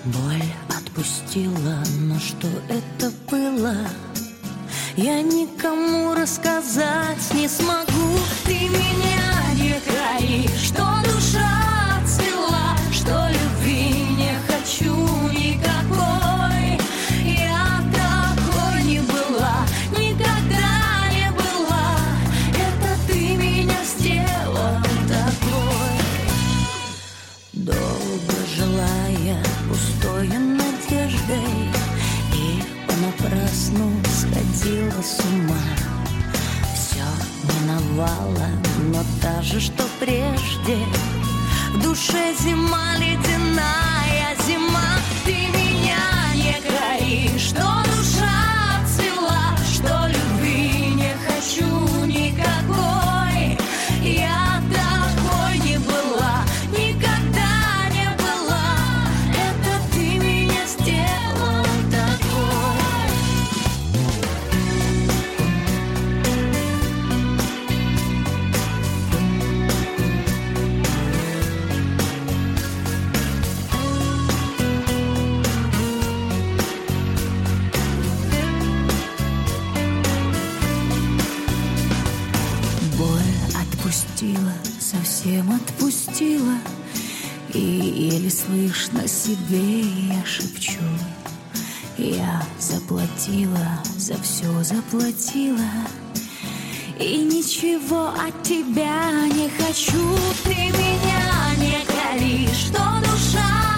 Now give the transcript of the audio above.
Боль отпустила, но что это было? Я никому рассказать не смогу. Ты меня не кори, что душа цвела, что любви не хочу никакой. Я такой не была, никогда не была. Это ты меня сделал такой. Долго желая пустою надеждой и понапрасну сходила с ума. Все миновало, но та же, что прежде. В душе зима, ледяная зима. Ты меня не кори, что душа цвела, что любви не хочу никакой. Я такой не была, никогда не была. Это ты меня сделал такой. Отпустила, совсем отпустила, и еле слышно себе я шепчу: я заплатила, за все заплатила, и ничего от тебя не хочу. Ты меня не кори, что душа